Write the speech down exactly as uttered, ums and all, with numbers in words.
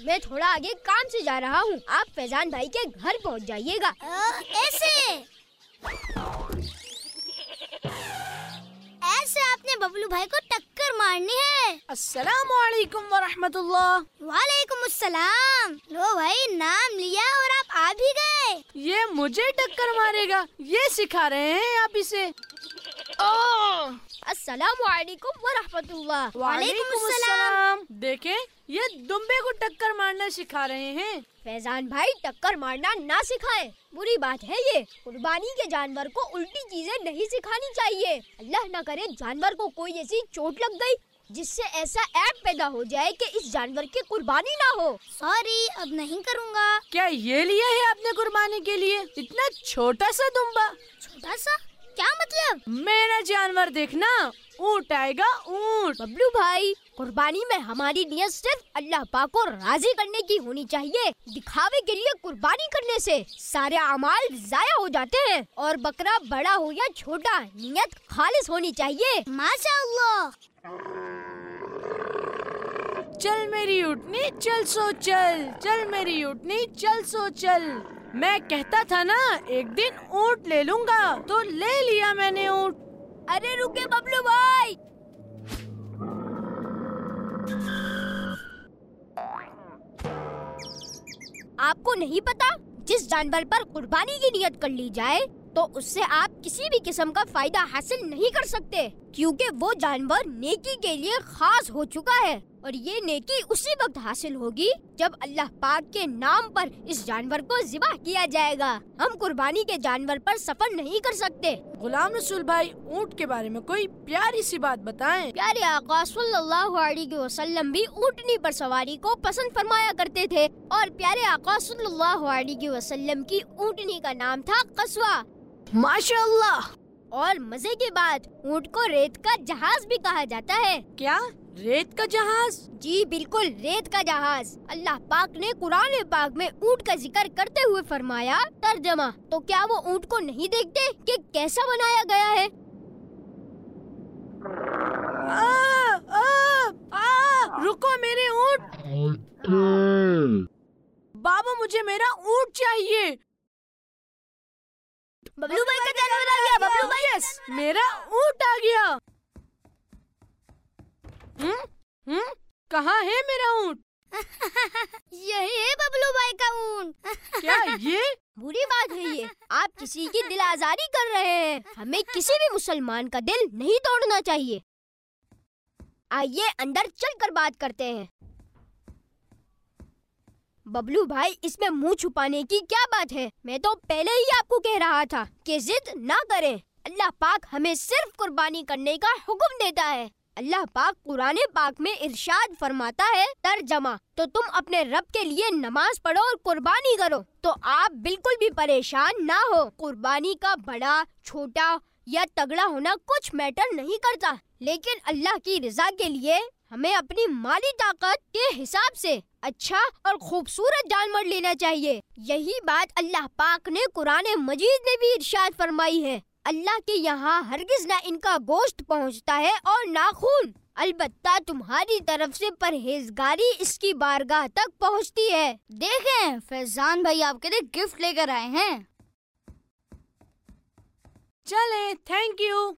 मैं थोड़ा आगे काम से जा रहा हूँ, आप फैजान भाई के घर पहुँच जाइएगा। ऐसे ऐसे आपने बबलू भाई को टक्कर मारनी है। अस्सलाम वालेकुम व रहमतुल्लाह। वालेकुम अस्सलाम। लो भाई, नाम लिया और आप आ भी गए। ये मुझे टक्कर मारेगा, ये सिखा रहे हैं आप इसे। अस्सलाम वालेकुम व रहमतुल्लाह। वालेकुम अस्सलाम। देखें, ये दुम्बे को टक्कर मारना सिखा रहे हैं। फैजान भाई टक्कर मारना ना सिखाएं, बुरी बात है ये। कुर्बानी के जानवर को उल्टी चीजें नहीं सिखानी चाहिए। अल्लाह न करे जानवर को कोई ऐसी चोट लग गई जिससे ऐसा ऐप पैदा हो जाए कि इस जानवर की कुर्बानी ना हो। सॉरी, अब नहीं करूँगा। क्या ये लिया है आपने कुर्बानी के लिए? इतना छोटा सा दुम्बा। छोटा सा क्या मतलब? मेरा जानवर देखना, ऊँट आएगा, ऊँट। बबलू भाई, कुर्बानी में हमारी नियत सिर्फ अल्लाह पाक को राजी करने की होनी चाहिए। दिखावे के लिए कुर्बानी करने से सारे अमाल जाया हो जाते हैं। और बकरा बड़ा हो या छोटा, नियत खालिस होनी चाहिए। माशाअल्लाह। चल मेरी ऊँटनी चल सो चल, चल मेरी ऊँटनी चल सो चल। मैं कहता था ना एक दिन ऊँट ले लूंगा, तो ले लिया मैंने ऊँट। अरे रुके बबलू भाई। आपको नहीं पता, जिस जानवर पर कुर्बानी की नियत कर ली जाए तो उससे आप किसी भी किस्म का फायदा हासिल नहीं कर सकते, क्योंकि वो जानवर नेकी के लिए खास हो चुका है। और ये नेकी उसी वक्त हासिल होगी जब अल्लाह पाक के नाम पर इस जानवर को ज़िबह किया जाएगा। हम कुर्बानी के जानवर पर सफर नहीं कर सकते। गुलाम रसूल भाई, ऊँट के बारे में कोई प्यारी सी बात बताएं। प्यारे आका सल्लल्लाहु अलैहि वसल्लम भी ऊँटनी पर सवारी को पसंद फरमाया करते थे। और प्यारे आका सल्लल्लाहु अलैहि वसल्लम की ऊँटनी का नाम था कस्वा। माशाअल्लाह। और मजे की बात, ऊँट को रेत का जहाज भी कहा जाता है। क्या रेत का जहाज? जी बिल्कुल, रेत का जहाज। अल्लाह पाक ने कुरान पाक में ऊँट का जिक्र करते हुए फरमाया, तर्जमा, तो क्या वो ऊँट को नहीं देखते कि कैसा बनाया गया है? आ, आ, आ, रुको मेरे ऊँट। बाबा, मुझे मेरा ऊँट चाहिए। बबलू भाई का जानवर आ गया। बबलू भाई, यस, मेरा ऊँट आ गया। हम्म हम्म कहाँ है मेरा ऊँट? यही है बबलू भाई का ऊँट। क्या ये? बुरी बात है ये, आप किसी की दिल आजारी कर रहे हैं। हमें किसी भी मुसलमान का दिल नहीं तोड़ना चाहिए। आइए अंदर चलकर बात करते हैं। बबलू भाई, इसमें मुंह छुपाने की क्या बात है? मैं तो पहले ही आपको कह रहा था कि जिद ना करें। अल्लाह पाक हमें सिर्फ कुर्बानी करने का हुक्म देता है। अल्लाह पाक कुरान पाक में इरशाद फरमाता है, तर्जमा, तो तुम अपने रब के लिए नमाज पढ़ो और कुर्बानी करो। तो आप बिल्कुल भी परेशान ना हो। कुर्बानी का बड़ा, छोटा या तगड़ा होना कुछ मैटर नहीं करता, लेकिन अल्लाह की रजा के लिए हमें अपनी माली ताकत के हिसाब से अच्छा और खूबसूरत जानवर लेना चाहिए। यही बात अल्लाह पाक ने कुरान मजीद में भी इरशाद फरमाई है। अल्लाह के यहाँ हरगिज ना इनका गोश्त पहुँचता है और ना खून, अलबत्ता तुम्हारी तरफ से परहेजगारी इसकी बारगाह तक पहुँचती है। देखें, फैजान भाई आपके लिए गिफ्ट लेकर आए हैं। चले, थैंक यू।